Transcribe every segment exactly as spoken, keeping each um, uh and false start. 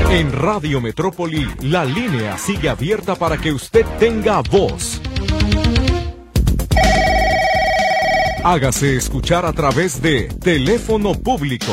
En Radio Metrópoli, la línea sigue abierta para que usted tenga voz. Hágase escuchar a través de teléfono público.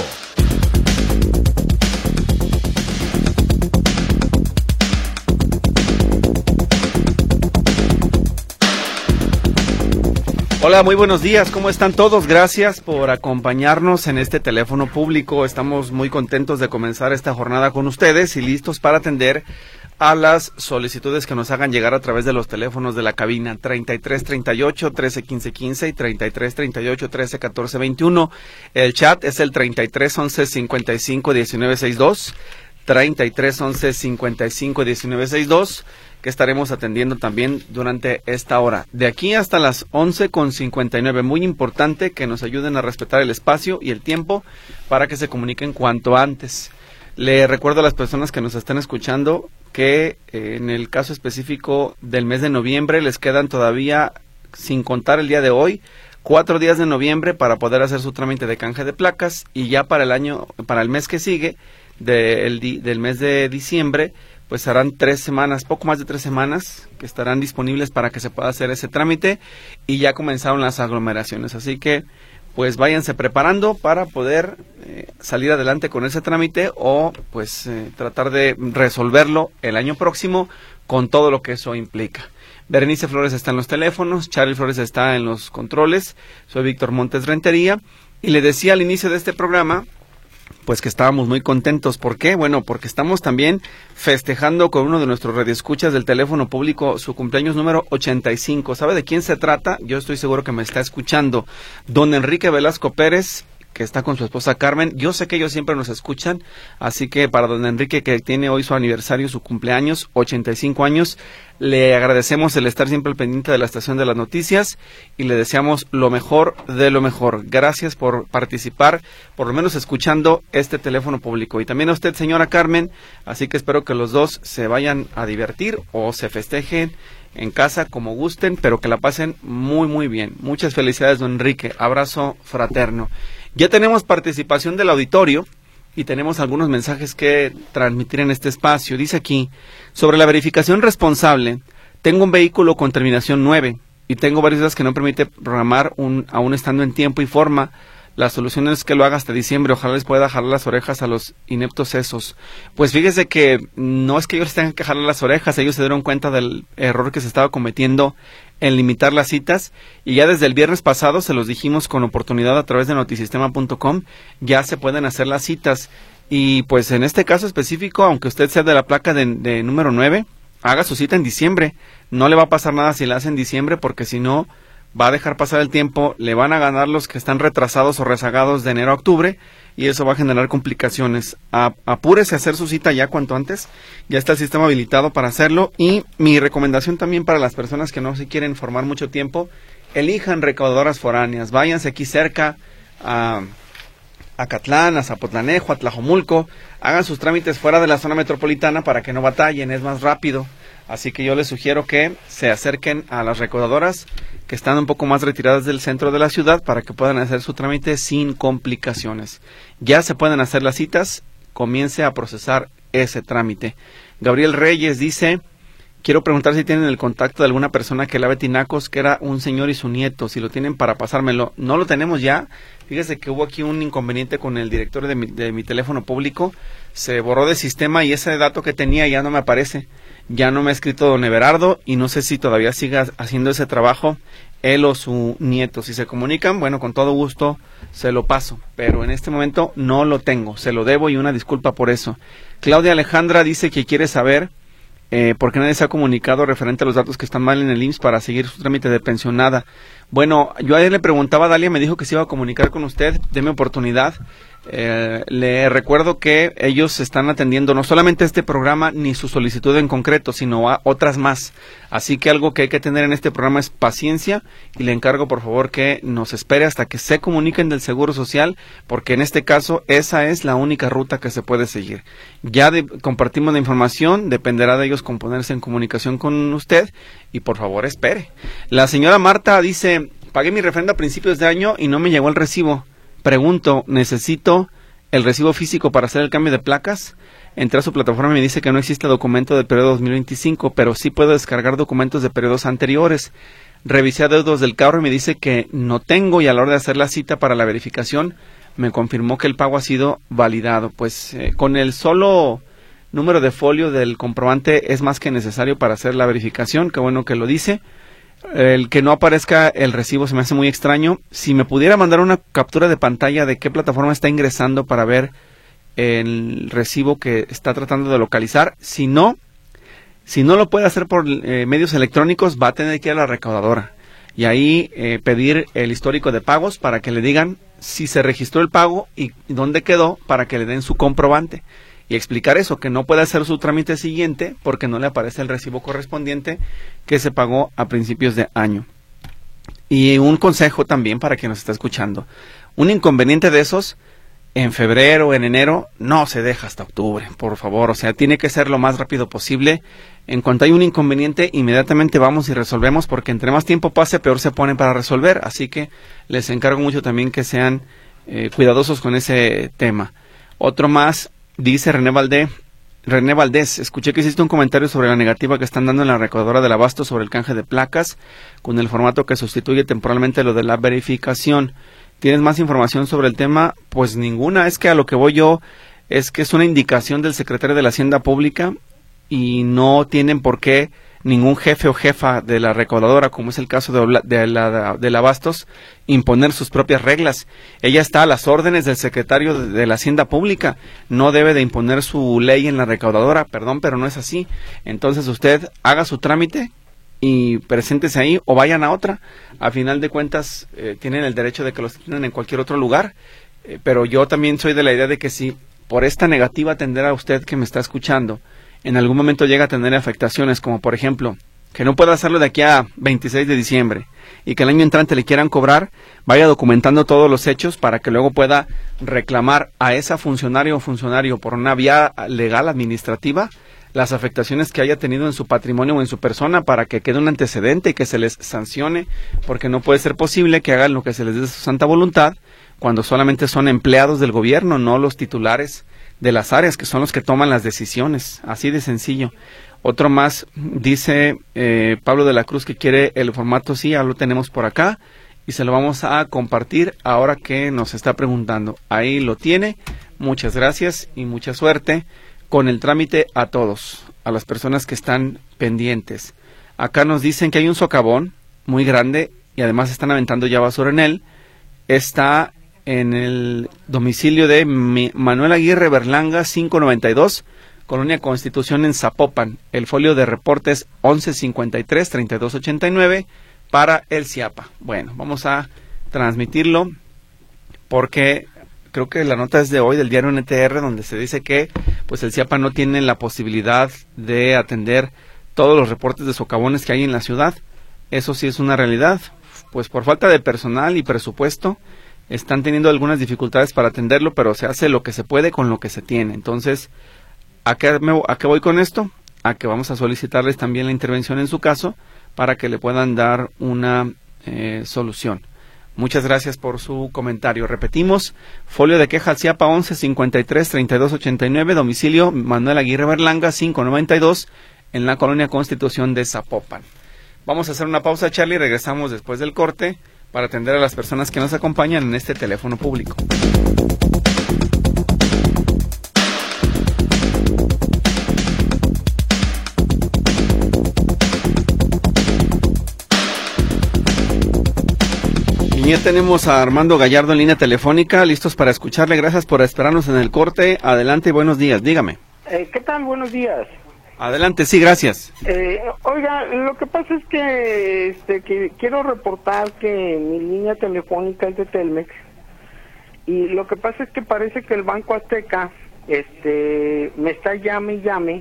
Hola, muy buenos días, ¿cómo están todos? Gracias por acompañarnos en este teléfono público. Estamos muy contentos de comenzar esta jornada con ustedes y listos para atender a las solicitudes que nos hagan llegar a través de los teléfonos de la cabina treinta y tres treinta y ocho, trece quince quince y treinta y tres treinta y ocho, trece catorce veintiuno. El chat es el treinta y tres once cincuenta y cinco diecinueve sesenta y dos, treinta y tres once cincuenta y cinco diecinueve sesenta y dos, que estaremos atendiendo también durante esta hora. De aquí hasta las once con cincuenta y nueve, muy importante que nos ayuden a respetar el espacio y el tiempo para que se comuniquen cuanto antes. Le recuerdo a las personas que nos están escuchando que eh, en el caso específico del mes de noviembre les quedan todavía, sin contar el día de hoy, cuatro días de noviembre para poder hacer su trámite de canje de placas, y ya para el año, para el mes que sigue, de, el, del mes de diciembre, pues serán tres semanas, poco más de tres semanas, que estarán disponibles para que se pueda hacer ese trámite, y ya comenzaron las aglomeraciones. Así que, pues váyanse preparando para poder eh, salir adelante con ese trámite o pues eh, tratar de resolverlo el año próximo con todo lo que eso implica. Berenice Flores está en los teléfonos, Charlie Flores está en los controles, soy Víctor Montes Rentería, y le decía al inicio de este programa pues que estábamos muy contentos. ¿Por qué? Bueno, porque estamos también festejando con uno de nuestros radioescuchas del teléfono público su cumpleaños número ochenta y cinco. ¿Sabe de quién se trata? Yo estoy seguro que me está escuchando. Don Enrique Velasco Pérez, que está con su esposa Carmen. Yo sé que ellos siempre nos escuchan, así que para don Enrique, que tiene hoy su aniversario, su cumpleaños, ochenta y cinco años, le agradecemos el estar siempre al pendiente de la estación de las noticias y le deseamos lo mejor de lo mejor. Gracias por participar, por lo menos escuchando este teléfono público. Y también a usted, señora Carmen, así que espero que los dos se vayan a divertir o se festejen en casa como gusten, pero que la pasen muy muy bien. Muchas felicidades, don Enrique. Abrazo fraterno. Ya tenemos participación del auditorio y tenemos algunos mensajes que transmitir en este espacio. Dice aquí, sobre la verificación responsable, tengo un vehículo con terminación nueve y tengo varias dudas que no permite programar un, aún estando en tiempo y forma. La solución es que lo haga hasta diciembre. Ojalá les pueda jalar las orejas a los ineptos esos. Pues fíjese que no es que ellos tengan que jalar las orejas, ellos se dieron cuenta del error que se estaba cometiendo en limitar las citas, y ya desde el viernes pasado se los dijimos con oportunidad a través de notisistema punto com, ya se pueden hacer las citas. Y pues en este caso específico, aunque usted sea de la placa de, de número nueve, haga su cita en diciembre. No le va a pasar nada si la hace en diciembre, porque si no va a dejar pasar el tiempo, le van a ganar los que están retrasados o rezagados de enero a octubre, y eso va a generar complicaciones. A, apúrese a hacer su cita ya cuanto antes, ya está el sistema habilitado para hacerlo. Y mi recomendación también para las personas que no se quieren formar mucho tiempo, elijan recaudadoras foráneas, váyanse aquí cerca a Acatlán, a Zapotlanejo, a Tlajomulco, hagan sus trámites fuera de la zona metropolitana para que no batallen, es más rápido. Así que yo les sugiero que se acerquen a las recaudadoras que están un poco más retiradas del centro de la ciudad para que puedan hacer su trámite sin complicaciones. Ya se pueden hacer las citas, comience a procesar ese trámite. Gabriel Reyes dice, quiero preguntar si tienen el contacto de alguna persona que lave tinacos, que era un señor y su nieto, si lo tienen para pasármelo. No lo tenemos ya. Fíjese que hubo aquí un inconveniente con el director de mi, de mi teléfono público, se borró del sistema y ese dato que tenía ya no me aparece. Ya no me ha escrito don Everardo y no sé si todavía siga haciendo ese trabajo él o su nieto. Si se comunican, bueno, con todo gusto se lo paso, pero en este momento no lo tengo, se lo debo y una disculpa por eso. Claudia Alejandra dice que quiere saber eh, por qué nadie se ha comunicado referente a los datos que están mal en el I M S S para seguir su trámite de pensionada. Bueno, yo ayer le preguntaba a Dalia, me dijo que se iba a comunicar con usted, deme oportunidad. Eh, le recuerdo que ellos están atendiendo no solamente este programa ni su solicitud en concreto, sino a otras más. Así que algo que hay que tener en este programa es paciencia, y le encargo por favor que nos espere hasta que se comuniquen del Seguro Social, porque en este caso esa es la única ruta que se puede seguir. Ya de, compartimos la información, dependerá de ellos con ponerse en comunicación con usted, y por favor espere. La señora Marta dice, pagué mi refrendo a principios de año y no me llegó el recibo. Pregunto, ¿necesito el recibo físico para hacer el cambio de placas? entré a su plataforma y me dice que no existe documento del periodo dos mil veinticinco, pero sí puedo descargar documentos de periodos anteriores. Revisé adeudos del carro y me dice que no tengo, y a la hora de hacer la cita para la verificación me confirmó que el pago ha sido validado. Pues eh, con el solo número de folio del comprobante es más que necesario para hacer la verificación. Qué bueno que lo dice. El que no aparezca el recibo se me hace muy extraño. Si me pudiera mandar una captura de pantalla de qué plataforma está ingresando para ver el recibo que está tratando de localizar. Si no, si no lo puede hacer por eh, medios electrónicos, va a tener que ir a la recaudadora y ahí eh, pedir el histórico de pagos para que le digan si se registró el pago y dónde quedó, para que le den su comprobante y explicar eso, que no puede hacer su trámite siguiente porque no le aparece el recibo correspondiente que se pagó a principios de año. Y un consejo también para quien nos está escuchando: un inconveniente de esos en febrero, en enero, no se deja hasta octubre, por favor. O sea, tiene que ser lo más rápido posible. En cuanto hay un inconveniente, inmediatamente vamos y resolvemos, porque entre más tiempo pase, peor se ponen para resolver. Así que les encargo mucho también que sean eh, cuidadosos con ese tema. Otro más, dice René Valdés. René Valdés, escuché que hiciste un comentario sobre la negativa que están dando en la recaudadora del Abasto sobre el canje de placas con el formato que sustituye temporalmente lo de la verificación. ¿Tienes más información sobre el tema? Pues ninguna. Es que a lo que voy yo es que es una indicación del secretario de la Hacienda Pública y no tienen por qué ningún jefe o jefa de la recaudadora, como es el caso de, de la del Abastos, imponer sus propias reglas. Ella está a las órdenes del secretario de, de la Hacienda Pública. No debe de imponer su ley en la recaudadora. Perdón, pero no es así. Entonces usted haga su trámite y preséntese ahí o vayan a otra. A final de cuentas eh, tienen el derecho de que los tienen en cualquier otro lugar, eh, pero yo también soy de la idea de que si por esta negativa atender a usted que me está escuchando en algún momento llega a tener afectaciones, como por ejemplo que no pueda hacerlo de aquí a veintiséis de diciembre y que el año entrante le quieran cobrar, vaya documentando todos los hechos para que luego pueda reclamar a esa funcionario o funcionario por una vía legal administrativa las afectaciones que haya tenido en su patrimonio o en su persona, para que quede un antecedente y que se les sancione, porque no puede ser posible que hagan lo que se les dé de su santa voluntad cuando solamente son empleados del gobierno, no los titulares de las áreas, que son los que toman las decisiones. Así de sencillo. Otro más, dice eh, Pablo de la Cruz, que quiere el formato. Sí, ya lo tenemos por acá y se lo vamos a compartir ahora que nos está preguntando. Ahí lo tiene. Muchas gracias y mucha suerte con el trámite a todos, a las personas que están pendientes. Acá nos dicen que hay un socavón muy grande y además están aventando ya basura en él. Está en el domicilio de Manuel Aguirre Berlanga, quinientos noventa y dos, Colonia Constitución en Zapopan. El folio de reportes once cincuenta y tres, treinta y dos ochenta y nueve para el CIAPA. Bueno, vamos a transmitirlo porque creo que la nota es de hoy del diario N T R, donde se dice que pues el CIAPA no tiene la posibilidad de atender todos los reportes de socavones que hay en la ciudad. Eso sí es una realidad, pues por falta de personal y presupuesto están teniendo algunas dificultades para atenderlo, pero se hace lo que se puede con lo que se tiene. Entonces, ¿a qué, me, a qué voy con esto? A que vamos a solicitarles también la intervención en su caso para que le puedan dar una eh, solución. Muchas gracias por su comentario. Repetimos, folio de queja al CIAPA once cincuenta y tres, treinta y dos ochenta y nueve, domicilio Manuel Aguirre Berlanga, quinientos noventa y dos, en la Colonia Constitución de Zapopan. Vamos a hacer una pausa, Charlie, y regresamos después del corte para atender a las personas que nos acompañan en este teléfono público. Y ya tenemos a Armando Gallardo en línea telefónica, listos para escucharle. Gracias por esperarnos en el corte. Adelante y buenos días, dígame. Eh, ¿Qué tal? Buenos días. Adelante, sí, gracias. Eh, oiga, lo que pasa es que, este, que quiero reportar que mi línea telefónica es de Telmex y lo que pasa es que parece que el Banco Azteca este, me está llame y llame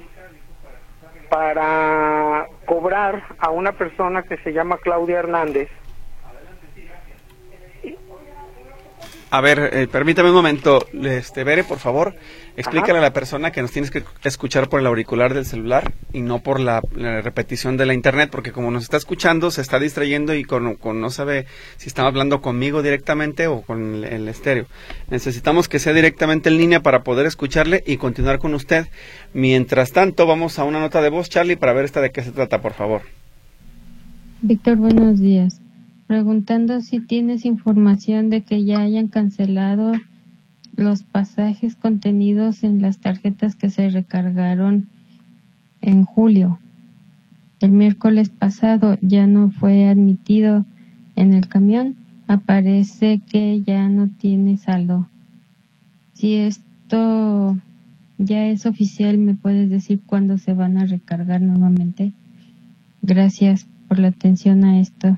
para cobrar a una persona que se llama Claudia Hernández. A ver, eh, permítame un momento, este, Bere, por favor, explícale Ajá. a la persona que nos tienes que escuchar por el auricular del celular y no por la, la repetición de la internet, porque como nos está escuchando, se está distrayendo y con, con no sabe si estamos hablando conmigo directamente o con el, el estéreo. Necesitamos que sea directamente en línea para poder escucharle y continuar con usted. Mientras tanto, vamos a una nota de voz, Charlie, para ver esta de qué se trata, por favor. Víctor, buenos días. Preguntando si tienes información de que ya hayan cancelado los pasajes contenidos en las tarjetas que se recargaron en julio. El miércoles pasado ya no fue admitido en el camión. Aparece que ya no tiene saldo. Si esto ya es oficial, ¿me puedes decir cuándo se van a recargar nuevamente? Gracias por la atención a esto.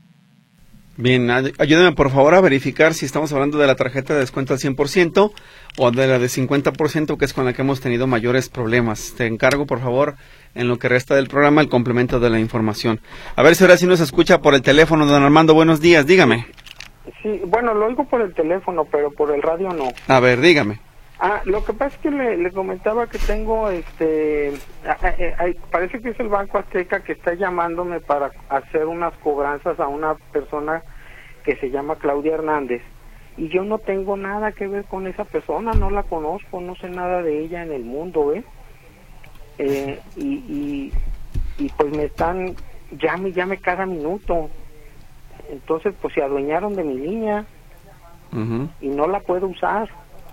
Bien, ayúdame por favor a verificar si estamos hablando de la tarjeta de descuento al cien por ciento o de la de cincuenta por ciento, que es con la que hemos tenido mayores problemas. Te encargo, por favor, en lo que resta del programa, el complemento de la información. A ver si ahora sí nos escucha por el teléfono, don Armando. Buenos días, dígame. Sí, bueno, lo oigo por el teléfono, pero por el radio no. A ver, dígame. Ah, lo que pasa es que le, le comentaba que tengo, este, a, a, a, parece que es el Banco Azteca que está llamándome para hacer unas cobranzas a una persona que se llama Claudia Hernández, y yo no tengo nada que ver con esa persona, no la conozco, no sé nada de ella en el mundo, ¿eh? eh y, y, y pues me están, llame, llame cada minuto, entonces pues se adueñaron de mi línea, uh-huh. y no la puedo usar.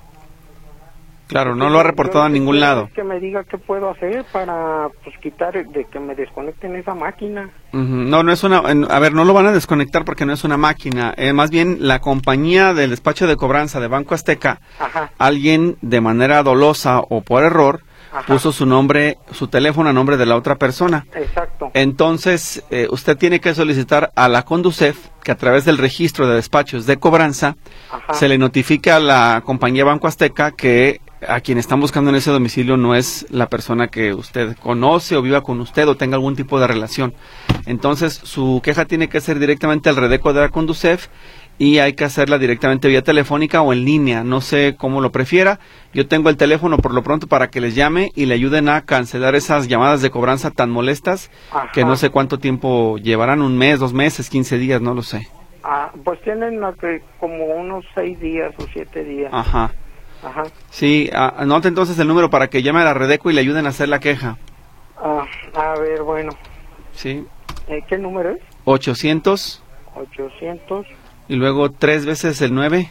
Claro, no lo ha reportado a ningún lado. Que me diga qué puedo hacer para pues quitar, de que me desconecten esa máquina. Uh-huh. No, no es una, a ver, no lo van a desconectar porque no es una máquina. Eh, más bien, la compañía del despacho de cobranza de Banco Azteca, Ajá. alguien de manera dolosa o por error, Ajá. puso su nombre, su teléfono a nombre de la otra persona. Exacto. Entonces, eh, usted tiene que solicitar a la Conducef que a través del registro de despachos de cobranza Ajá. se le notifique a la compañía Banco Azteca que a quien están buscando en ese domicilio no es la persona que usted conoce o viva con usted o tenga algún tipo de relación. Entonces, su queja tiene que ser directamente al Redeco de la Conducef y hay que hacerla directamente vía telefónica o en línea, no sé cómo lo prefiera. Yo tengo el teléfono por lo pronto para que les llame y le ayuden a cancelar esas llamadas de cobranza tan molestas Ajá. que no sé cuánto tiempo llevarán, un mes, dos meses, quince días, no lo sé. Ah, pues tienen como unos seis días o siete días. Ajá. Ajá. Sí, anote entonces el número para que llame a la Redeco y le ayuden a hacer la queja. Ah, a ver, bueno. Sí. Eh, ¿Qué número es? ochocientos. ochocientos. Y luego tres veces el nueve.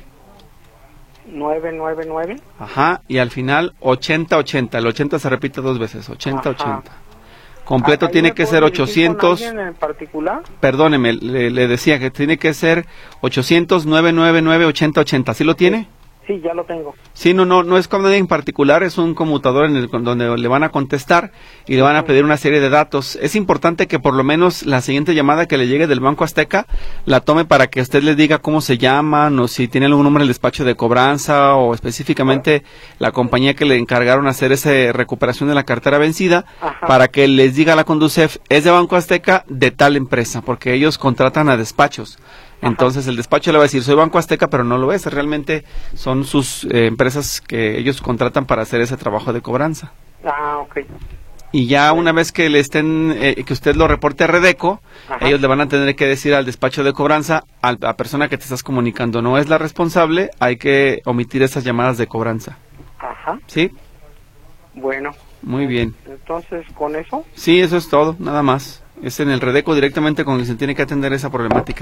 nueve nueve nueve. Ajá, y al final ochenta ochenta. El ochenta se repite dos veces, ochenta ochenta. Completo ah, tiene que ser ochocientos. ¿Con alguien en particular? Perdóneme, le, le decía que tiene que ser ochocientos nueve nueve nueve ochenta ochenta. ¿Sí lo tiene? Sí, ya lo tengo. Sí, no, no, no es con nadie en particular, es un conmutador en el donde le van a contestar y le van a pedir una serie de datos. Es importante que por lo menos la siguiente llamada que le llegue del Banco Azteca la tome para que usted le diga cómo se llaman o si tiene algún número del despacho de cobranza o específicamente la compañía que le encargaron hacer esa recuperación de la cartera vencida. Ajá. Para que les diga a la Conducef, es de Banco Azteca de tal empresa, porque ellos contratan a despachos. Entonces Ajá. el despacho le va a decir, soy Banco Azteca, pero no lo es, realmente son sus eh, empresas que ellos contratan para hacer ese trabajo de cobranza. Ah, ok. Y ya una vez que le estén, eh, que usted lo reporte a Redeco, Ajá. ellos le van a tener que decir al despacho de cobranza, a la persona que te estás comunicando no es la responsable, hay que omitir esas llamadas de cobranza. Ajá. ¿Sí? Bueno. Muy bien. Entonces, ¿con eso? Sí, eso es todo, nada más. Es en el Redeco directamente con el que se tiene que atender esa problemática.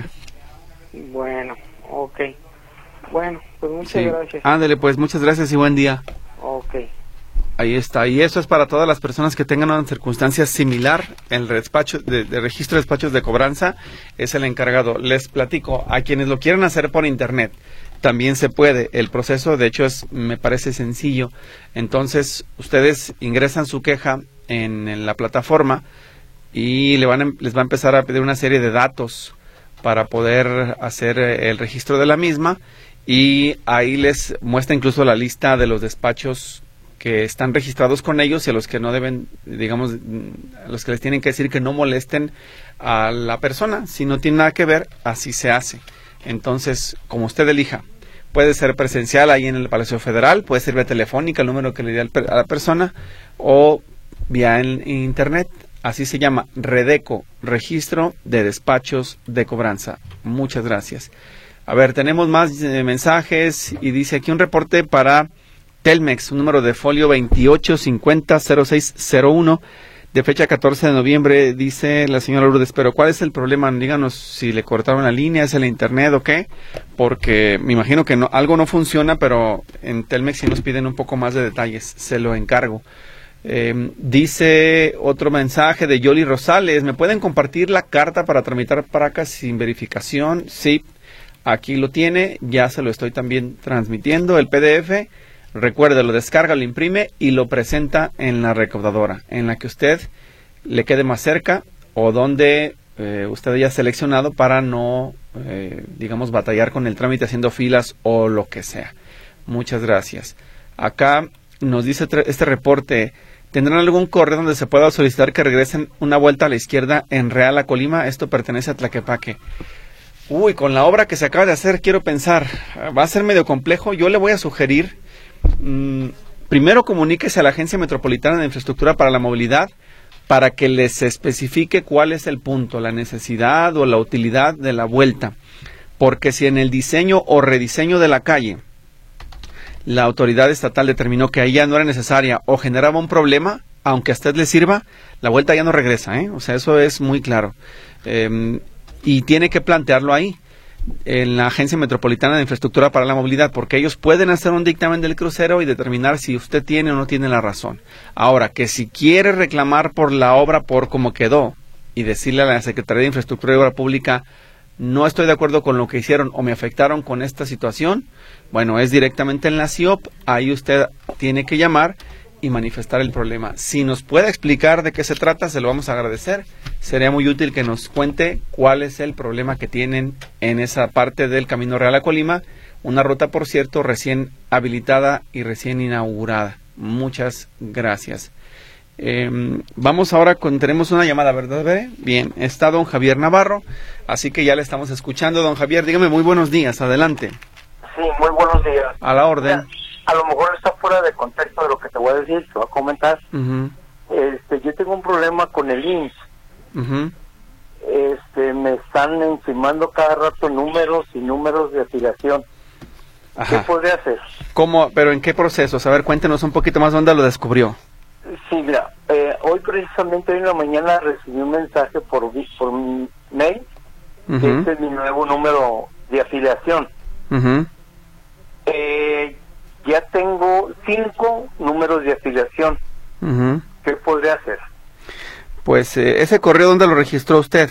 Bueno, ok. Bueno, pues muchas sí. gracias. Ándele, pues muchas gracias y buen día. Ok. Ahí está, y eso es para todas las personas que tengan una circunstancia similar. El despacho de, de registro de despachos de cobranza es el encargado. Les platico, a quienes lo quieran hacer por internet, también se puede. El proceso, de hecho, es, me parece sencillo. Entonces, ustedes ingresan su queja en, en la plataforma y le van a, les va a empezar a pedir una serie de datos para poder hacer el registro de la misma, y ahí les muestra incluso la lista de los despachos que están registrados con ellos y a los que no deben, digamos, a los que les tienen que decir que no molesten a la persona. Si no tiene nada que ver, así se hace. Entonces, como usted elija, Puede ser presencial ahí en el Palacio Federal, puede ser vía telefónica, el número que le dé a la persona, o vía en internet. Así se llama, Redeco, Registro de Despachos de Cobranza. Muchas gracias. A ver, tenemos más eh, mensajes y dice aquí un reporte para Telmex, un número de folio veintiocho cincuenta cero seis cero uno, de fecha catorce de noviembre, dice la señora Lourdes, pero ¿cuál es el problema? Díganos si le cortaron la línea, ¿es el internet o qué? Porque me imagino que no, algo no funciona, pero en Telmex sí nos piden un poco más de detalles, se lo encargo. Eh, dice otro mensaje de Yoli Rosales, ¿me pueden compartir la carta para tramitar placas sin verificación? Sí, aquí lo tiene, ya se lo estoy también transmitiendo, el P D F. Recuerde, lo descarga, lo imprime y lo presenta en la recaudadora, en la que usted le quede más cerca o donde eh, usted haya seleccionado para no, eh, digamos, batallar con el trámite haciendo filas o lo que sea. Muchas gracias. Acá nos dice este reporte, ¿tendrán algún correo donde se pueda solicitar que regresen una vuelta a la izquierda en Real a Colima? Esto pertenece a Tlaquepaque. Uy, con la obra que se acaba de hacer, quiero pensar, va a ser medio complejo. Yo le voy a sugerir, mmm, primero comuníquese a la Agencia Metropolitana de Infraestructura para la Movilidad para que les especifique cuál es el punto, la necesidad o la utilidad de la vuelta. Porque si en el diseño o rediseño de la calle la autoridad estatal determinó que ahí ya no era necesaria o generaba un problema, aunque a usted le sirva, la vuelta ya no regresa, ¿eh? O sea, eso es muy claro. Eh, y tiene que plantearlo ahí, en la Agencia Metropolitana de Infraestructura para la Movilidad, porque ellos pueden hacer un dictamen del crucero y determinar si usted tiene o no tiene la razón. Ahora, que si quiere reclamar por la obra por cómo quedó y decirle a la Secretaría de Infraestructura y Obra Pública, no estoy de acuerdo con lo que hicieron o me afectaron con esta situación, bueno, es directamente en la C I O P, ahí usted tiene que llamar y manifestar el problema. Si nos puede explicar de qué se trata, se lo vamos a agradecer. Sería muy útil que nos cuente cuál es el problema que tienen en esa parte del Camino Real a Colima, una ruta, por cierto, recién habilitada y recién inaugurada. Muchas gracias. Eh, vamos ahora con, tenemos una llamada, ¿verdad, Bere? Bien, está don Javier Navarro, así que ya le estamos escuchando. Don Javier, dígame, muy buenos días, adelante. Sí, muy buenos días. A la orden. Mira, a lo mejor está fuera de contexto de lo que te voy a decir, te voy a comentar. Uh-huh. Este, yo tengo un problema con el I M S S. Uh-huh. Este, me están encimando cada rato números y números de afiliación. Ajá. ¿Qué podría hacer? ¿Cómo? ¿Pero en qué procesos? A ver, cuéntenos un poquito más dónde lo descubrió. Sí, mira, eh, hoy precisamente hoy en la mañana recibí un mensaje por, por mi mail, Uh-huh. que este es mi nuevo número de afiliación. Uh-huh. Eh, ya tengo cinco números de afiliación. Uh-huh. ¿Qué podría hacer? Pues eh, ese correo, ¿dónde lo registró usted?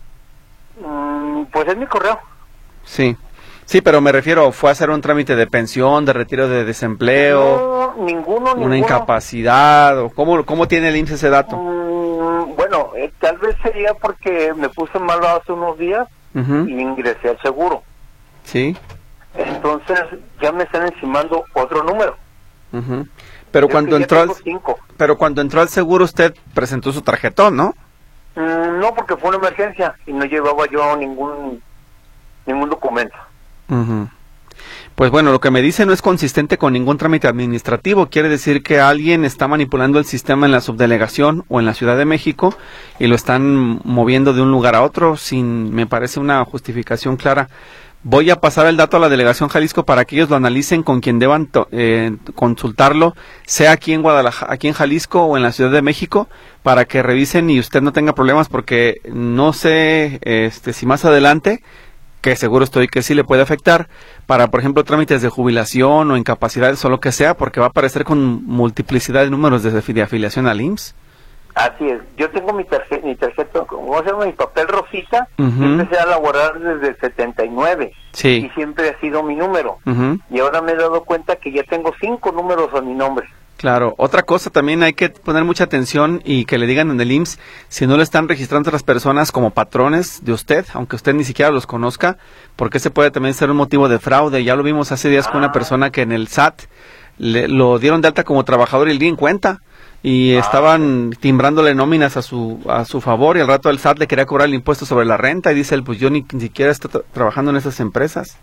Mm, pues es mi correo. Sí, sí, pero me refiero, ¿fue a hacer un trámite de pensión, de retiro de desempleo? No, ninguno, ¿Una ninguno. incapacidad? ¿O cómo, cómo tiene el I M S S ese dato? Mm, bueno, eh, tal vez sería porque me puse malo hace unos días Uh-huh. y ingresé al seguro. Sí. Entonces ya me están encimando otro número. Uh-huh. Pero Es cuando que ya entró al, tengo cinco. pero cuando entró al seguro usted presentó su tarjetón, ¿no? Mm, no, porque fue una emergencia y no llevaba yo ningún ningún documento. Uh-huh. Pues bueno, lo que me dice no es consistente con ningún trámite administrativo. Quiere decir que alguien está manipulando el sistema en la subdelegación o en la Ciudad de México y lo están moviendo de un lugar a otro sin, me parece, una justificación clara. Voy a pasar el dato a la Delegación Jalisco para que ellos lo analicen con quien deban eh, consultarlo, sea aquí en Guadalajara, aquí en Jalisco o en la Ciudad de México, para que revisen y usted no tenga problemas, porque no sé este, si más adelante, que seguro estoy que sí le puede afectar, para, por ejemplo, trámites de jubilación o incapacidades o lo que sea, porque va a aparecer con multiplicidad de números de, de afiliación al I M S S. Así es, yo tengo mi tarjeta, mi tarjeta, ¿cómo se llama? Mi papel rosita. Uh-huh. Yo empecé a laborar desde el setenta y nueve. Sí. Y siempre ha sido mi número. Uh-huh. Y ahora me he dado cuenta que ya tengo cinco números a mi nombre. Claro, otra cosa también hay que poner mucha atención y que le digan en el I M S S si no le están registrando a las personas como patrones de usted, aunque usted ni siquiera los conozca, porque ese puede también ser un motivo de fraude. Ya lo vimos hace días ah. con una persona que en el S A T le, lo dieron de alta como trabajador y el día en cuenta y ah. estaban timbrándole nóminas a su a su favor y al rato el S A T le quería cobrar el impuesto sobre la renta y dice él, pues yo ni, ni siquiera estoy tra trabajando en esas empresas.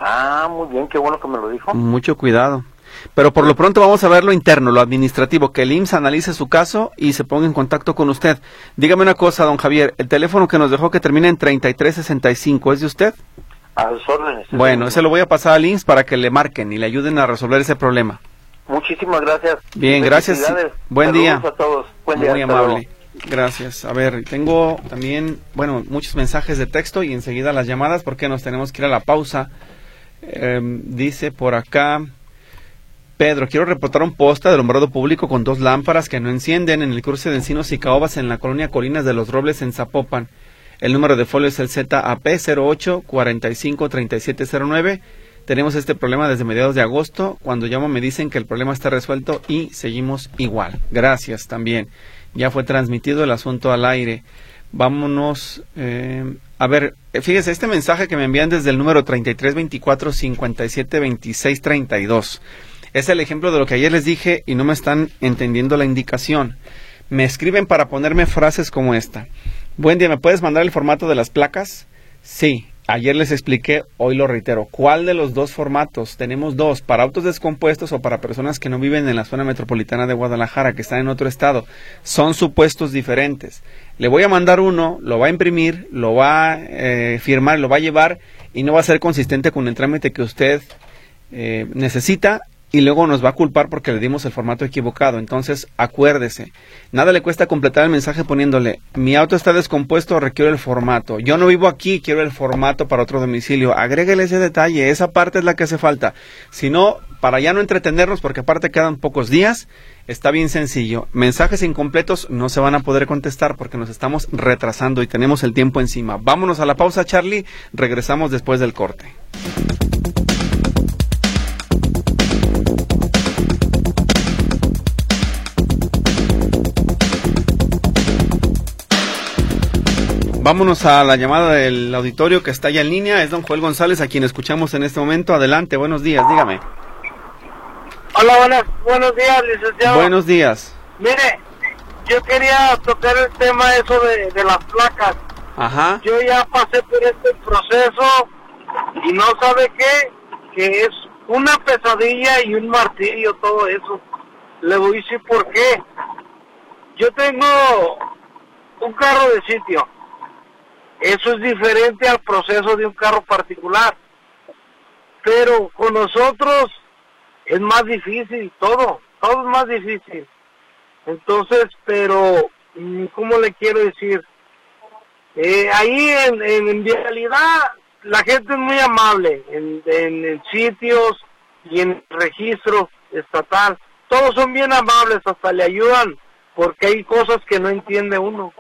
Ah, muy bien, qué bueno que me lo dijo. Mucho cuidado. Pero por lo pronto vamos a ver lo interno, lo administrativo, que el I M S S analice su caso y se ponga en contacto con usted. Dígame una cosa, don Javier, el teléfono que nos dejó que termina en treinta y tres sesenta y cinco, ¿es de usted? A sus órdenes. Bueno, ese lo voy a pasar al I M S S para que le marquen y le ayuden a resolver ese problema. Muchísimas gracias. Bien, gracias. Buen Saludos día. a todos. Buen día. Muy amable. Gracias. A ver, tengo también, bueno, muchos mensajes de texto y enseguida las llamadas porque nos tenemos que ir a la pausa. Eh, dice por acá... Pedro, quiero reportar un poste de alumbrado público con dos lámparas que no encienden en el cruce de Encinos y Caobas en la colonia Colinas de los Robles en Zapopan. El número de folio es el Z A P cero ocho cuarenta y cinco treinta y siete cero nueve. Tenemos este problema desde mediados de agosto. Cuando llamo me dicen que el problema está resuelto y seguimos igual. Gracias también. Ya fue transmitido el asunto al aire. Vámonos. Eh, a ver, fíjese, este mensaje que me envían desde el número treinta y tres veinticuatro cincuenta y siete veintiséis treinta y dos. Es el ejemplo de lo que ayer les dije y no me están entendiendo la indicación. Me escriben para ponerme frases como esta. Buen día, ¿me puedes mandar el formato de las placas? Sí, ayer les expliqué, hoy lo reitero. ¿Cuál de los dos formatos? Tenemos dos, para autos descompuestos o para personas que no viven en la zona metropolitana de Guadalajara, que están en otro estado. Son supuestos diferentes. Le voy a mandar uno, lo va a imprimir, lo va a eh, firmar, lo va a llevar y no va a ser consistente con el trámite que usted eh, necesita. Y luego nos va a culpar porque le dimos el formato equivocado. Entonces, acuérdese, nada le cuesta completar el mensaje poniéndole, mi auto está descompuesto, requiero el formato. Yo no vivo aquí, quiero el formato para otro domicilio. Agréguele ese detalle, esa parte es la que hace falta. Si no, para ya no entretenernos, porque aparte quedan pocos días, está bien sencillo. Mensajes incompletos no se van a poder contestar porque nos estamos retrasando y tenemos el tiempo encima. Vámonos a la pausa, Charlie. Regresamos después del corte. Vámonos a la llamada del auditorio que está ya en línea. Es don Joel González, a quien escuchamos en este momento. Adelante, buenos días, dígame. Hola, buenas, buenos días, licenciado. Buenos días. Mire, yo quería tocar el tema eso de, de las placas. Ajá. Yo ya pasé por este proceso y no sabe qué, que es una pesadilla y un martirio todo eso. Le voy a decir por qué. Yo tengo un carro de sitio. Eso es diferente al proceso de un carro particular. Pero con nosotros es más difícil, todo, todo es más difícil. Entonces, pero, ¿cómo le quiero decir? Eh, ahí en, en, en realidad la gente es muy amable, en, en, en sitios y en registro estatal. Todos son bien amables, hasta le ayudan, porque hay cosas que no entiende uno.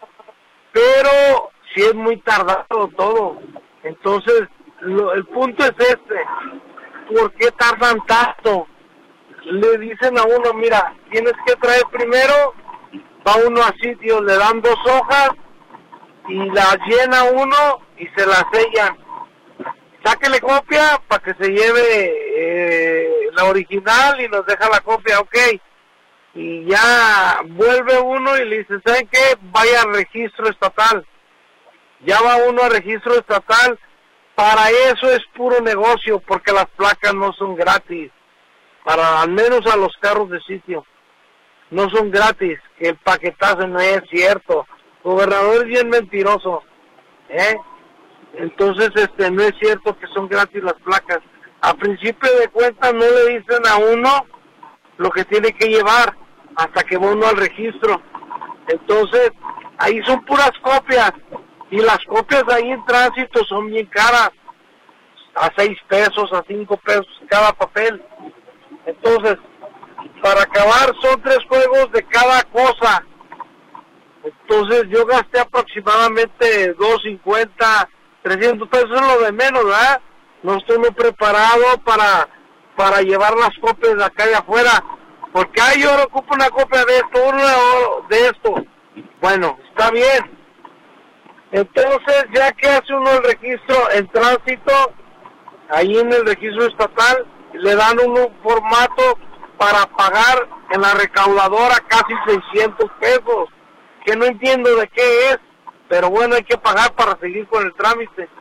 Pero si es muy tardado todo. Entonces, lo, el punto es este. ¿Por qué tardan tanto? Le dicen a uno, mira, tienes que traer primero, va uno a sitio, le dan dos hojas y las llena uno y se las sellan. Sáquele copia para que se lleve eh, la original y nos deja la copia, ok. Y ya vuelve uno y le dice, ¿saben qué? Vaya al registro estatal. Ya va uno a registro estatal. Para eso es puro negocio, porque las placas no son gratis. Para al menos a los carros de sitio. No son gratis. Que el paquetazo no es cierto. El gobernador es bien mentiroso. ¿Eh? Entonces, este, no es cierto que son gratis las placas. A principio de cuentas no le dicen a uno lo que tiene que llevar hasta que va uno al registro. Entonces, ahí son puras copias. Y las copias ahí en tránsito son bien caras, a seis pesos, a cinco pesos cada papel. Entonces, para acabar son tres juegos de cada cosa. Entonces yo gasté aproximadamente doscientos cincuenta, trescientos pesos, es lo de menos, ¿verdad? No estoy muy preparado para, para llevar las copias de acá de afuera, porque ay, yo ocupo una copia de esto, una de esto. Bueno, está bien. Entonces, ya que hace uno el registro en tránsito, ahí en el registro estatal, le dan un formato para pagar en la recaudadora casi seiscientos pesos, que no entiendo de qué es, pero bueno, hay que pagar para seguir con el trámite.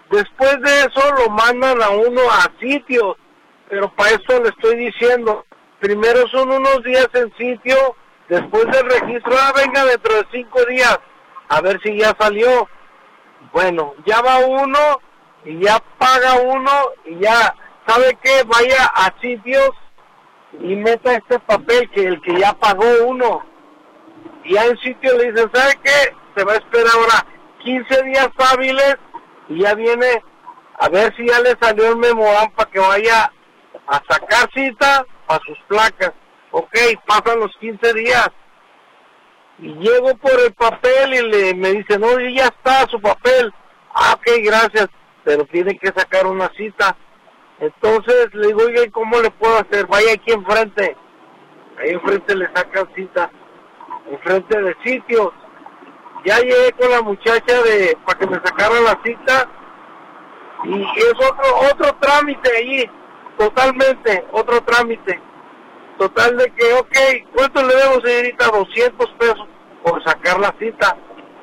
Después de eso lo mandan a uno a sitios, pero para esto le estoy diciendo, primero son unos días en sitio, después del registro, ah, venga dentro de cinco días, a ver si ya salió. Bueno, ya va uno y ya paga uno y ya, ¿sabe qué? Vaya a sitios y meta este papel que el que ya pagó uno. Y ya en sitio le dicen, ¿sabe qué? Se va a esperar ahora quince días hábiles y ya viene a ver si ya le salió el memorán para que vaya a sacar cita a sus placas. Ok, pasan los quince días. Y llego por el papel y le me dice, no, ya está su papel. Ah, ok, gracias, pero tiene que sacar una cita. Entonces le digo, oye, ¿cómo le puedo hacer? Vaya aquí enfrente. Ahí enfrente le sacan cita. Enfrente de sitios. Ya llegué con la muchacha de para que me sacara la cita. Y es otro otro trámite allí. Totalmente, otro trámite. Total de que, ok, ¿cuánto le debo, señorita? doscientos pesos por sacar la cita.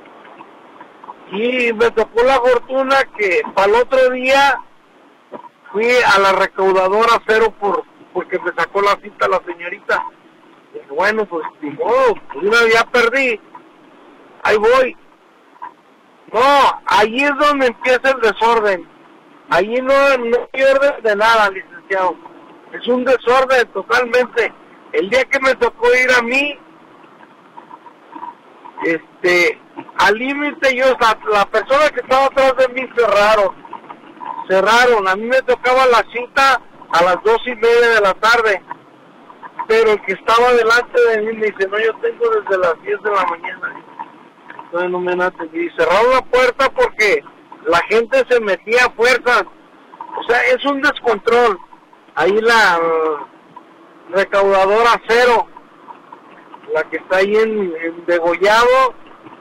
Y me tocó la fortuna que para el otro día fui a la recaudadora cero por porque me sacó la cita la señorita. Y dije, bueno, pues ni modo, pues una ya perdí. Ahí voy. No, allí es donde empieza el desorden. Allí no, no hay orden de nada, licenciado. Es un desorden totalmente. El día que me tocó ir a mí, este, al límite yo, la, la persona que estaba atrás de mí cerraron, cerraron. A mí me tocaba la cita a las dos y media de la tarde, pero el que estaba delante de mí me dice, no, yo tengo desde las diez de la mañana. Entonces no me han atendido. Y cerraron la puerta porque la gente se metía a fuerzas. O sea, es un descontrol. Ahí la uh, recaudadora cero, la que está ahí en, en Degollado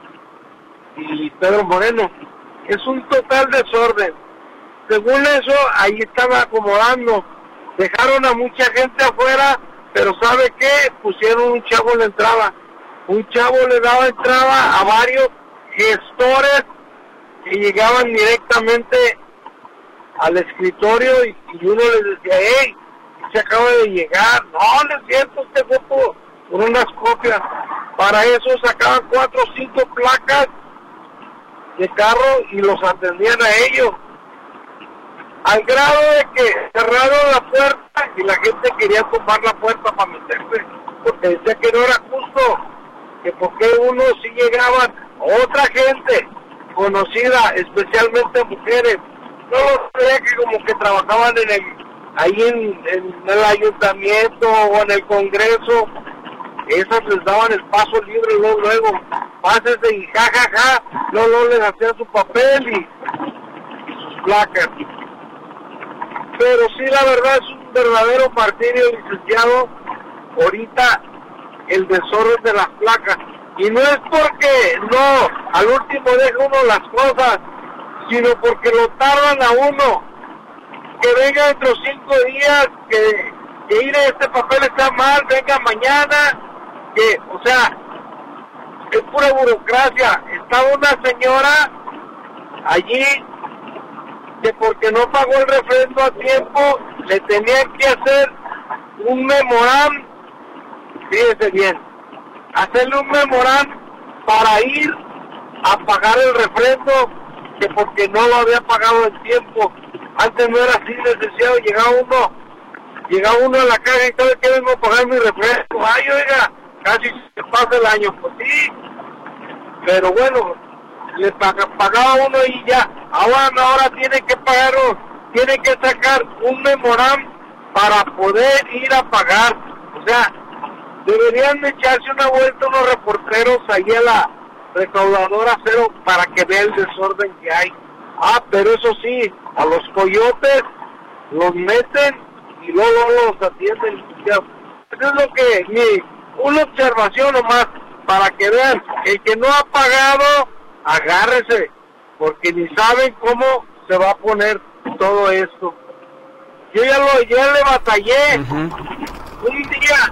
y Pedro Moreno, es un total desorden. Según eso, ahí están acomodando, dejaron a mucha gente afuera, pero ¿sabe qué? Pusieron un chavo en la entrada, un chavo le daba entrada a varios gestores que llegaban directamente al escritorio y, y uno les decía, hey, se acaba de llegar. No, no es cierto, usted fue por, por unas copias. Para eso sacaban cuatro o cinco placas de carro y los atendían a ellos. Al grado de que cerraron la puerta y la gente quería tomar la puerta para meterse, porque decía que no era justo, que porque unos sí llegaban, otra gente conocida, especialmente mujeres, no sabía que como que trabajaban en el, ahí en, en el ayuntamiento o en el Congreso, esas les daban el paso libre luego, luego, pásese y jajaja, ja, ja, luego, luego les hacían su papel y, y sus placas. Pero sí, la verdad es un verdadero martirio, licenciado, ahorita el desorden de las placas. Y no es porque, no, al último deja uno las cosas, sino porque lo tardan a uno. Que venga dentro de cinco días, que, que ir a este papel está mal, venga mañana, que, o sea, es pura burocracia. Estaba una señora allí que porque no pagó el refrendo a tiempo, le tenían que hacer un memorán, fíjese bien, hacerle un memorán para ir a pagar el refrendo, que porque no lo había pagado en tiempo. Antes no era así, licenciado, llegaba uno, llegaba uno a la caja y ¿sabe qué? Vengo a pagar mi refrendo. Ay, oiga, casi se pasa el año, pues sí, pero bueno, le paga, pagaba uno y ya, ahora no, ahora tiene que pagar, tiene que sacar un memorán para poder ir a pagar. O sea, deberían de echarse una vuelta unos reporteros ahí a la recaudadora cero para que vea el desorden que hay. Ah, pero eso sí, a los coyotes los meten y luego los atienden. Eso es lo que, mi, una observación nomás, para que vean, el que no ha pagado, agárrese, porque ni saben cómo se va a poner todo esto. Yo ya lo, ya le batallé. Uh-huh. Un día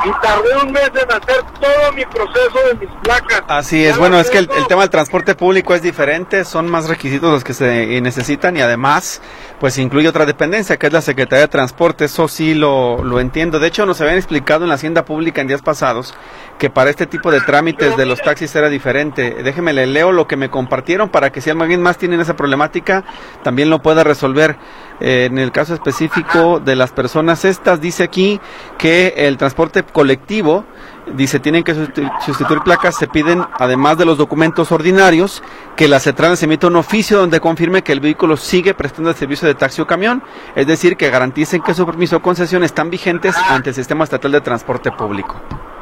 y tardé un mes en hacer todo mi proceso de mis placas. Así es, Ya bueno, lo es que el, tengo. el tema del transporte público es diferente, son más requisitos los que se necesitan y además, pues incluye otra dependencia que es la Secretaría de Transporte, eso sí lo, lo entiendo. De hecho, nos habían explicado en la Hacienda Pública en días pasados que para este tipo de trámites de los taxis era diferente. Déjeme, le leo lo que me compartieron para que si alguien más tiene esa problemática, también lo pueda resolver. Eh, en el caso específico de las personas estas, dice aquí que el transporte colectivo, dice, tienen que sustitu- sustituir placas, se piden, además de los documentos ordinarios, que la CETRAN les emita un oficio donde confirme que el vehículo sigue prestando el servicio de taxi o camión, es decir, que garanticen que su permiso o concesión están vigentes ante el Sistema Estatal de Transporte Público.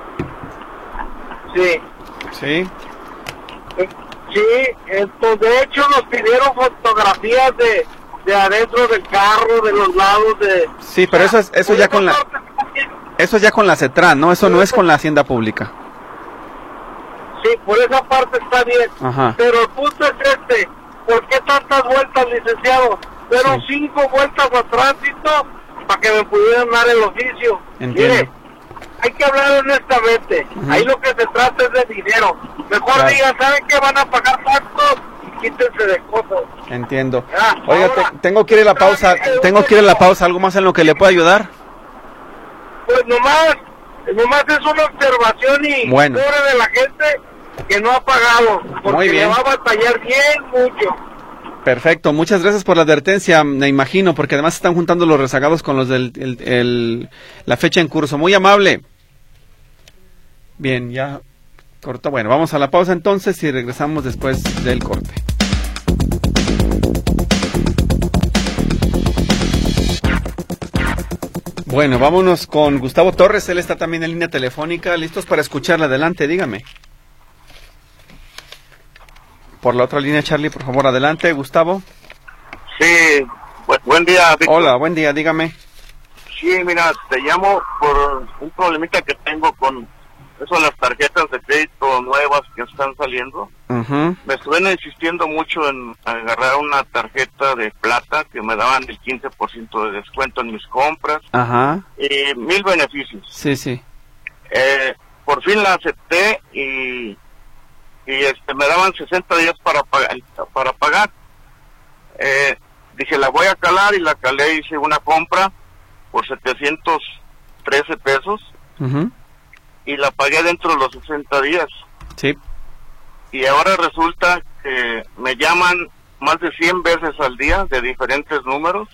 Sí. ¿Sí? Sí, entonces de hecho nos pidieron fotografías de, de adentro del carro, de los lados de... Sí, pero eso es eso ya con la eso es ya con la CETRAN, ¿no? Eso no es con la Hacienda Pública. Sí, por esa parte está bien. Ajá. Pero el punto es este, ¿por qué tantas vueltas, licenciado? Fueron Sí. cinco vueltas a tránsito para que me pudieran dar el oficio. Entiendo. Mire, hay que hablar honestamente. Ujú. Ahí lo que se trata es de dinero. Mejor Claro. digan, ¿saben qué? Van a pagar tanto y quítense de cosas. Entiendo. Ah, Oiga, ahora, te- tengo que ir a la pausa, tengo que ir a la pausa, ¿algo más en lo que le pueda ayudar? Pues nomás, nomás es una observación y Bueno. pobre de la gente que no ha pagado, porque Muy bien. le va a batallar bien mucho. Perfecto, muchas gracias por la advertencia, me imagino, porque además están juntando los rezagados con los del el- el- la fecha en curso. Muy amable. Bien, ya cortó. Bueno, vamos a la pausa entonces y regresamos después del corte. Bueno, vámonos con Gustavo Torres, él está también en línea telefónica, listos para escucharla. Adelante, dígame. Por la otra línea, Charlie, por favor, adelante, Gustavo. Sí, bu- buen día, Víctor. Hola, buen día, dígame. Sí, mira, te llamo por un problemita que tengo con eso de las tarjetas de crédito nuevas que están saliendo. Ujú. Me estuvieron insistiendo mucho en agarrar una tarjeta de plata que me daban el quince por ciento de descuento en mis compras Ajá, y mil beneficios. sí, sí. Eh, por fin la acepté y, y este me daban sesenta días para pagar. Para pagar. Eh, dije, la voy a calar y la calé, hice una compra por setecientos trece pesos Ujú. y la pagué dentro de los sesenta días. Sí, Y ahora resulta que me llaman más de cien veces al día de diferentes números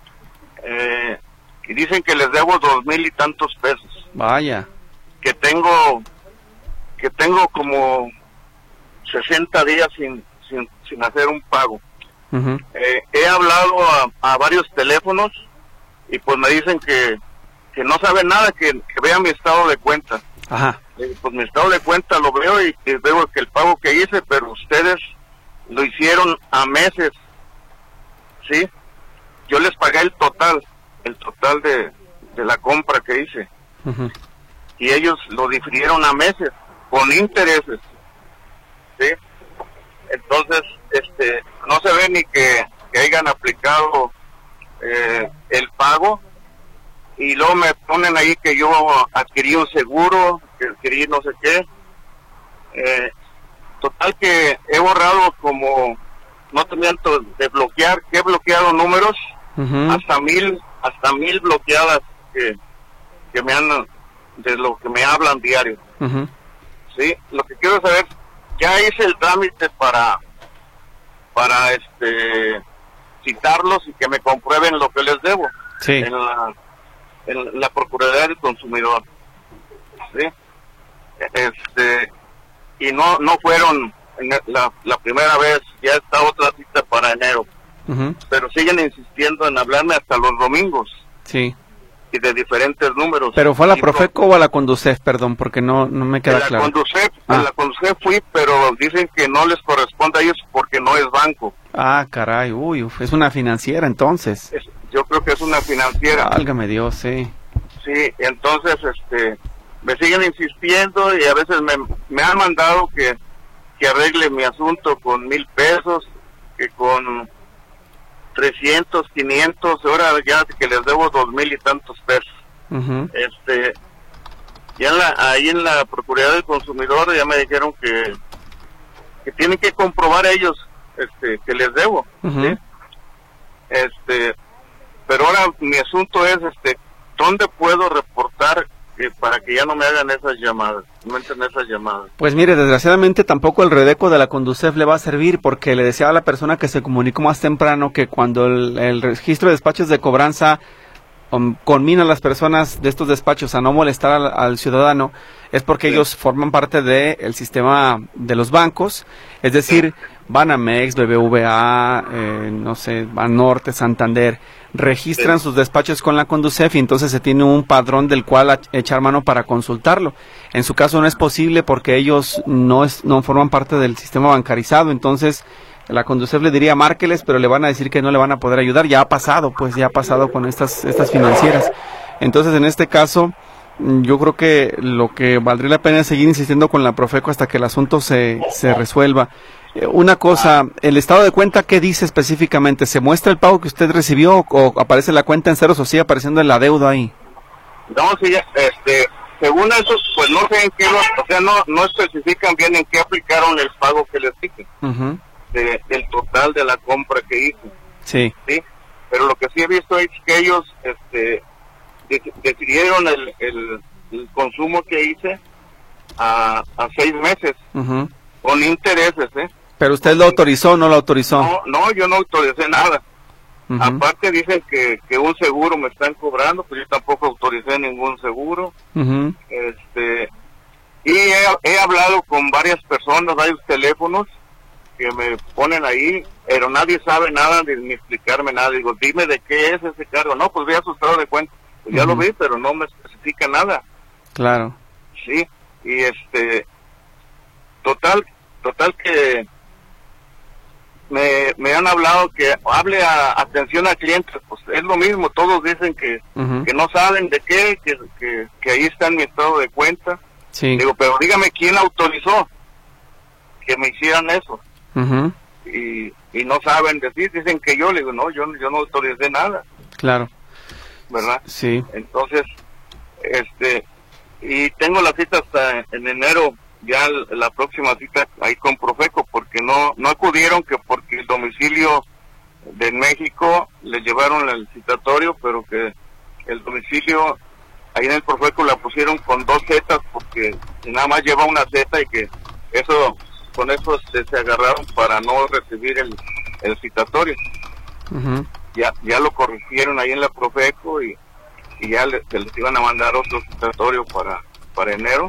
eh, y dicen que les debo dos mil y tantos pesos, vaya. que tengo que tengo como sesenta días sin sin, sin hacer un pago. Ujú. Eh, he hablado a, a varios teléfonos y pues me dicen que, que no saben nada, que, que vea mi estado de cuenta. Ajá, Eh, pues mi estado de cuenta lo veo y, y veo que el pago que hice, pero ustedes lo hicieron a meses, ¿sí? Yo les pagué el total, el total de, de la compra que hice, ujú. y ellos lo difirieron a meses, con intereses, ¿sí? Entonces, este, no se ve ni que, que hayan aplicado eh, el pago, y luego me ponen ahí que yo adquirí un seguro, que adquirí no sé qué. Eh, total que he borrado como, no te miento, de bloquear, que he bloqueado números, Ujú. hasta mil, hasta mil bloqueadas que, que me han, de lo que me hablan diario. Ujú. Sí, lo que quiero saber, ya hice el trámite para, para este, citarlos y que me comprueben lo que les debo. Sí, En la, en la Procuraduría del Consumidor, ¿sí? Este, y no no fueron en la, la primera vez, ya está otra cita para enero, ujú. pero siguen insistiendo en hablarme hasta los domingos Sí. y de diferentes números. ¿Pero fue a la Y Profeco o a la Conducef? Perdón, porque no, no me En queda la claro. Conducef, Ah. en la Conducef fui, pero dicen que no les corresponde a ellos porque no es banco. Ah, caray, uy, uf, es una financiera entonces. Es- yo creo que es una financiera. Válgame Dios, sí. Sí, entonces este me siguen insistiendo y a veces me, me han mandado que, que arregle mi asunto con mil pesos, que con trescientos, quinientos, ahora ya que les debo dos mil y tantos pesos. Ujú. Este, ya en la, ahí en la Procuraduría del Consumidor ya me dijeron que, que tienen que comprobar ellos este que les debo, uh-huh. ¿sí? Este, pero ahora mi asunto es, este, ¿dónde puedo reportar eh, para que ya no me hagan esas llamadas, no entren esas llamadas? Pues mire, desgraciadamente tampoco el Redeco de la Conducef le va a servir, porque le decía a la persona que se comunicó más temprano que cuando el, el registro de despachos de cobranza um, conmina a las personas de estos despachos a no molestar al, al ciudadano, es porque sí. ellos forman parte del sistema de los bancos, es decir, sí. Banamex, B B V A, eh, no sé, Banorte, Santander, registran sí. sus despachos con la Conducef y entonces se tiene un padrón del cual a, echar mano para consultarlo. En su caso no es posible porque ellos no es, no forman parte del sistema bancarizado, entonces la Conducef le diría márqueles, pero le van a decir que no le van a poder ayudar. Ya ha pasado, pues ya ha pasado con estas estas financieras. Entonces en este caso yo creo que lo que valdría la pena es seguir insistiendo con la Profeco hasta que el asunto se, se resuelva. Eh, una cosa, el estado de cuenta, ¿qué dice específicamente? ¿Se muestra el pago que usted recibió o, o aparece la cuenta en ceros o sigue apareciendo el adeudo ahí? No, sí, este, según eso, pues no sé en qué, o sea, no no especifican bien en qué aplicaron el pago que les dije, uh-huh. de, del total de la compra que hice. Sí. Sí, pero lo que sí he visto es que ellos, este, decidieron el, el, el consumo que hice a, a seis meses, uh-huh. con intereses, ¿eh? ¿Pero usted lo autorizó o no lo autorizó? No, no, yo no autoricé nada. Uh-huh. Aparte dicen que, que un seguro me están cobrando, pues yo tampoco autoricé ningún seguro. Uh-huh. Este, y he, he hablado con varias personas, varios teléfonos que me ponen ahí, pero nadie sabe nada ni, ni explicarme nada. Digo, dime de qué es ese cargo. No, pues voy a su estado de cuenta. Pues ya uh-huh. lo vi, pero no me especifica nada. Claro. Sí, y este, total, total que me, me han hablado que hable a atención a clientes, pues es lo mismo, todos dicen que, uh-huh. que no saben de qué, que, que, que ahí está en mi estado de cuenta. Sí. Digo, pero dígame quién autorizó que me hicieran eso. Uh-huh. Y, y no saben decir, dicen que yo, le digo, no, yo, yo no autoricé nada. Claro. ¿Verdad? Sí. Entonces, este, y tengo la cita hasta en enero, ya la próxima cita ahí con Profeco, porque no no acudieron, que porque el domicilio de México le llevaron el citatorio, pero que el domicilio ahí en el Profeco la pusieron con dos zetas, porque nada más lleva una zeta y que eso, con eso se, se agarraron para no recibir el, el citatorio. Uh-huh. Ya ya lo corrigieron ahí en la Profeco y, y ya le, se les iban a mandar otro citatorio para para enero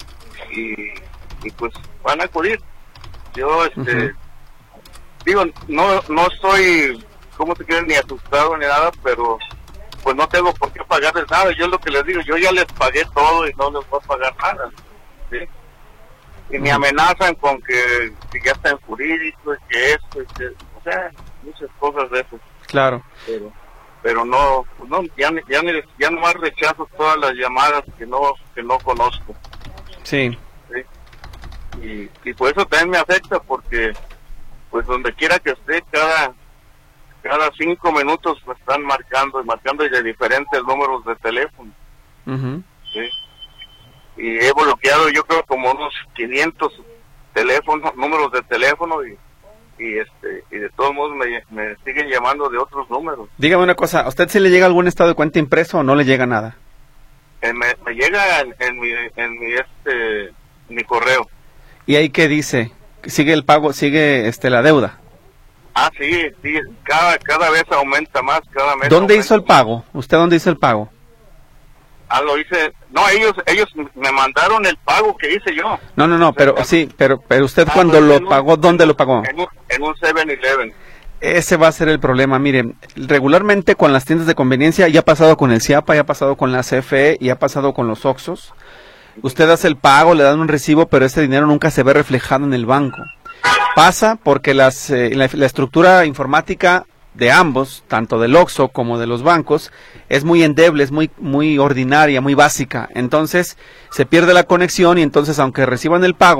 y, y pues van a acudir. Yo este uh-huh. digo, no no estoy, ¿cómo te quieres? Ni asustado ni nada, pero pues no tengo por qué pagarles nada. Yo es lo que les digo, yo ya les pagué todo y no les voy a pagar nada, ¿sí? Y uh-huh. me amenazan con que, que ya está en jurídico y que esto y que, o sea, muchas cosas de eso. Claro. Pero, pero no, no ya, ya, ya nomás rechazo todas las llamadas que no que no conozco. Sí. ¿Sí? Y, y por eso también me afecta, porque pues donde quiera que esté, cada cada cinco minutos me están marcando y marcando de diferentes números de teléfono. Uh-huh. ¿Sí? Y he bloqueado yo creo como unos quinientos teléfonos, números de teléfono y y este y de todos modos me, me siguen llamando de otros números. Dígame una cosa, ¿a usted si le llega algún estado de cuenta impreso o no le llega nada? Eh, me, me llega en, en mi en mi este mi correo. ¿Y ahí qué dice? ¿Sigue el pago, sigue este la deuda? Ah, sí, sí, cada cada vez aumenta más, cada mes. ¿Dónde hizo el pago? ¿Usted dónde hizo el pago? Ah, lo hice, no, ellos ellos me mandaron el pago que hice yo. No, no, no, pero sí, pero pero usted ah, cuando lo pagó, ¿dónde lo pagó? En un, en un seven eleven. Ese va a ser el problema. Mire, regularmente con las tiendas de conveniencia, ya ha pasado con el CIAPA, ya ha pasado con la C F E, y ha pasado con los Oxxos. Usted hace el pago, le dan un recibo, pero ese dinero nunca se ve reflejado en el banco. Pasa porque las eh, la, la estructura informática de ambos, tanto del Oxxo como de los bancos, es muy endeble, es muy muy ordinaria, muy básica. Entonces se pierde la conexión y entonces aunque reciban el pago,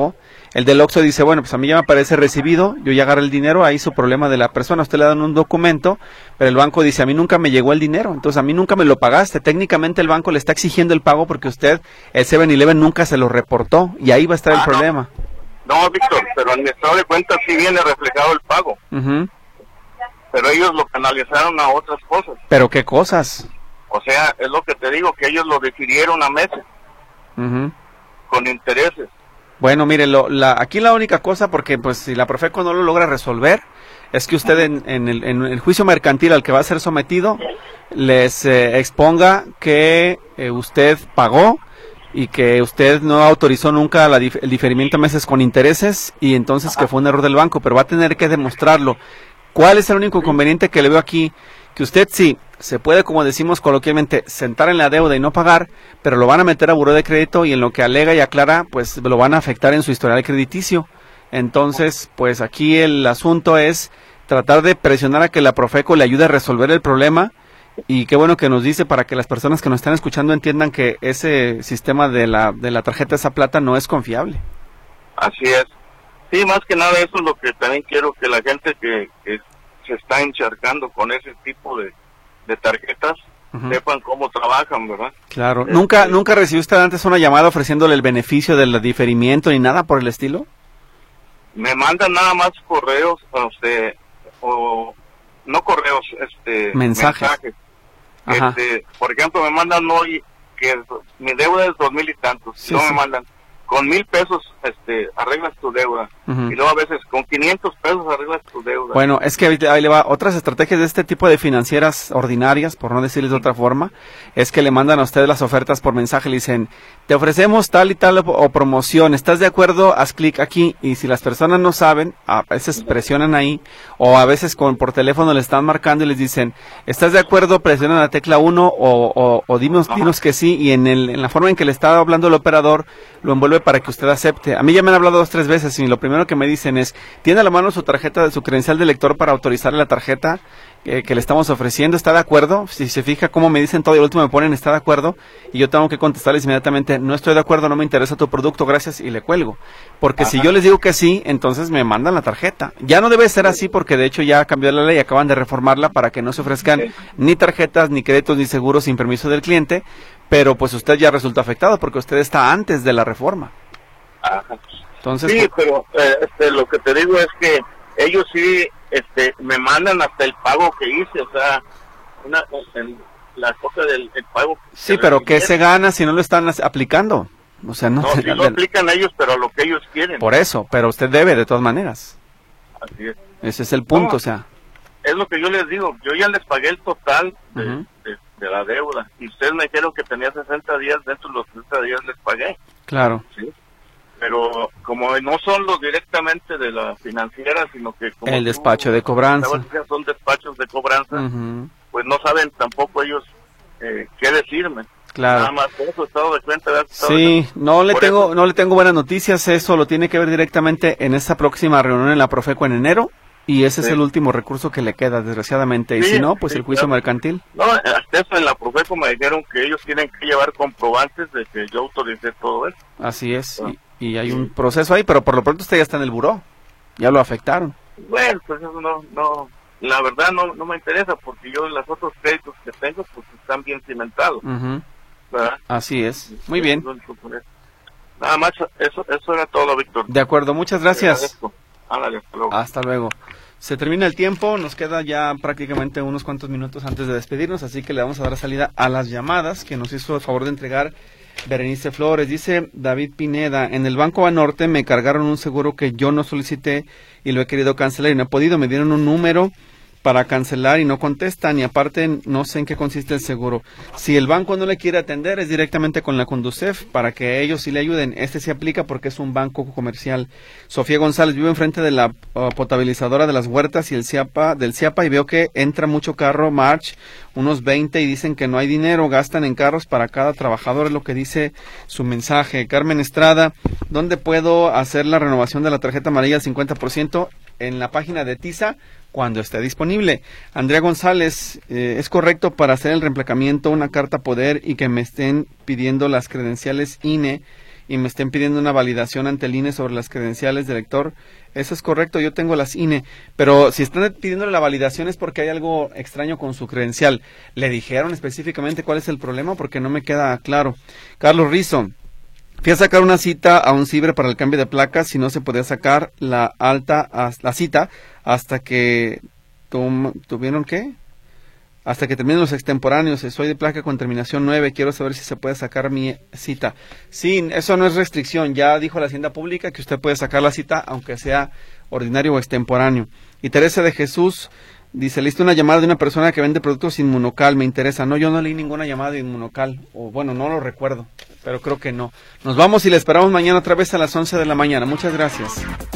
El del Oxxo dice, bueno, pues a mí ya me parece recibido, yo ya agarré el dinero, ahí su problema de la persona, usted le dan un documento, pero el banco dice, a mí nunca me llegó el dinero, entonces a mí nunca me lo pagaste. Técnicamente el banco le está exigiendo el pago porque usted, el seven eleven nunca se lo reportó, y ahí va a estar ah, el problema. No, no, Víctor, pero en mi estado de cuenta sí viene reflejado el pago. Uh-huh. Pero ellos lo canalizaron a otras cosas. ¿Pero qué cosas? O sea, es lo que te digo, que ellos lo difirieron a meses, uh-huh, con intereses. Bueno, mire, lo, la, aquí la única cosa, porque pues si la Profeco no lo logra resolver, es que usted en, en, el, en el juicio mercantil al que va a ser sometido, les eh, exponga que eh, usted pagó y que usted no autorizó nunca la dif el diferimiento a meses con intereses, y entonces que fue un error del banco, pero va a tener que demostrarlo. ¿Cuál es el único inconveniente que le veo aquí? Que usted sí, se puede, como decimos coloquialmente, sentar en la deuda y no pagar, pero lo van a meter a buró de crédito y en lo que alega y aclara, pues lo van a afectar en su historial crediticio. Entonces, pues aquí el asunto es tratar de presionar a que la Profeco le ayude a resolver el problema, y qué bueno que nos dice para que las personas que nos están escuchando entiendan que ese sistema de la, de la tarjeta esa plata no es confiable. Así es. Sí, más que nada eso es lo que también quiero que la gente que, que se está encharcando con ese tipo de, de tarjetas, uh-huh, sepan cómo trabajan, ¿verdad? Claro. Este, ¿Nunca nunca recibió usted antes una llamada ofreciéndole el beneficio del diferimiento ni nada por el estilo? Me mandan nada más correos, o sea, o no correos, este mensajes. mensajes. Este, por ejemplo, me mandan hoy que mi deuda es dos mil y tantos, sí, y luego sí. me mandan con mil pesos este, arreglas tu deuda, uh-huh, y luego a veces con quinientos pesos arreglas tu deuda. Bueno, es que ahí le va, otras estrategias de este tipo de financieras ordinarias, por no decirles de otra forma, es que le mandan a ustedes las ofertas por mensaje, le dicen, te ofrecemos tal y tal o, o promoción, ¿estás de acuerdo? Haz clic aquí, y si las personas no saben, a veces presionan ahí, o a veces con por teléfono le están marcando y les dicen, ¿estás de acuerdo? Presionan la tecla uno, o, o, o dinos, dinos que sí, y en, el, en la forma en que le está hablando el operador, lo envuelve para que usted acepte. A mí ya me han hablado dos, tres veces y lo primero que me dicen es, ¿tiene a la mano su tarjeta, su credencial de lector para autorizarle la tarjeta eh, que le estamos ofreciendo? ¿Está de acuerdo? Si se fija cómo me dicen todo y al último me ponen, ¿está de acuerdo? Y yo tengo que contestarles inmediatamente, no estoy de acuerdo, no me interesa tu producto, gracias, y le cuelgo. Porque Ajá. si yo les digo que sí, entonces me mandan la tarjeta. Ya no debe ser así porque de hecho ya cambió la ley, acaban de reformarla para que no se ofrezcan sí. ni tarjetas, ni créditos, ni seguros sin permiso del cliente, pero pues usted ya resultó afectado porque usted está antes de la reforma. Ajá. Entonces, sí, pero eh, este, lo que te digo es que ellos sí este, me mandan hasta el pago que hice, o sea, una, en la cosa del el pago. Sí, pero ¿qué se gana si no lo están aplicando? O sea, no, no si lo aplican ellos, pero a lo que ellos quieren. Por eso, pero usted debe de todas maneras. Así es. Ese es el punto, no, o sea. Es lo que yo les digo, yo ya les pagué el total de, uh-huh. de, de la deuda, y ustedes me dijeron que tenía sesenta días, dentro de los sesenta días les pagué. Claro. Sí. Pero como no son los directamente de la financiera, sino que como el despacho tú, de cobranza, son despachos de cobranza, uh-huh. pues no saben tampoco ellos eh, qué decirme. Claro. Nada más eso, estado de cuenta. Estado sí, de... no le Por tengo eso... no le tengo buenas noticias, eso lo tiene que ver directamente en esta próxima reunión en la Profeco en enero. Y ese sí. es el último recurso que le queda, desgraciadamente. Y sí, si no, pues sí, el juicio claro. mercantil. No, hasta eso en la Profeco me dijeron que ellos tienen que llevar comprobantes de que yo autoricé todo eso. Así es, ¿no? y, y hay un proceso ahí, pero por lo pronto usted ya está en el buró. Ya lo afectaron. Bueno, pues eso no, no, la verdad no, no me interesa, porque yo los otros créditos que tengo, pues están bien cimentados. Uh-huh. ¿verdad? Así es, muy bien. Nada más, eso, eso era todo, Víctor. De acuerdo, muchas gracias. Ándale, hasta luego. Hasta luego. Se termina el tiempo, nos queda ya prácticamente unos cuantos minutos antes de despedirnos, así que le vamos a dar salida a las llamadas que nos hizo el favor de entregar Berenice Flores. Dice David Pineda, en el Banco Banorte me cargaron un seguro que yo no solicité y lo he querido cancelar y no he podido, me dieron un número para cancelar y no contestan, y aparte no sé en qué consiste el seguro. Si el banco no le quiere atender, es directamente con la Conducef para que ellos sí le ayuden. Este sí aplica porque es un banco comercial. Sofía González, vivo enfrente de la uh, potabilizadora de las Huertas y el CIAPA, del CIAPA, y veo que entra mucho carro March, unos veinte, y dicen que no hay dinero, gastan en carros para cada trabajador, es lo que dice su mensaje. Carmen Estrada, ¿dónde puedo hacer la renovación de la tarjeta amarilla al cincuenta por ciento? En la página de TISA, cuando esté disponible. Andrea González, eh, ¿es correcto para hacer el reemplacamiento una carta poder y que me estén pidiendo las credenciales I N E y me estén pidiendo una validación ante el I N E sobre las credenciales de lector. Eso es correcto, yo tengo las I N E, pero si están pidiéndole la validación es porque hay algo extraño con su credencial. ¿Le dijeron específicamente cuál es el problema? Porque no me queda claro. Carlos Rizo, fui a sacar una cita a un ciber para el cambio de placas y no se podía sacar la alta, la cita hasta que tuvieron ¿qué? Hasta que terminen los extemporáneos. Soy de placa con terminación nueve, quiero saber si se puede sacar mi cita. Sí, eso no es restricción, ya dijo la Hacienda Pública que usted puede sacar la cita aunque sea ordinario o extemporáneo. Y Teresa de Jesús dice, leíste una llamada de una persona que vende productos Inmunocal, me interesa. No, yo no leí ninguna llamada de Inmunocal, o bueno, no lo recuerdo, pero creo que no. Nos vamos y le esperamos mañana otra vez a las once de la mañana. Muchas gracias.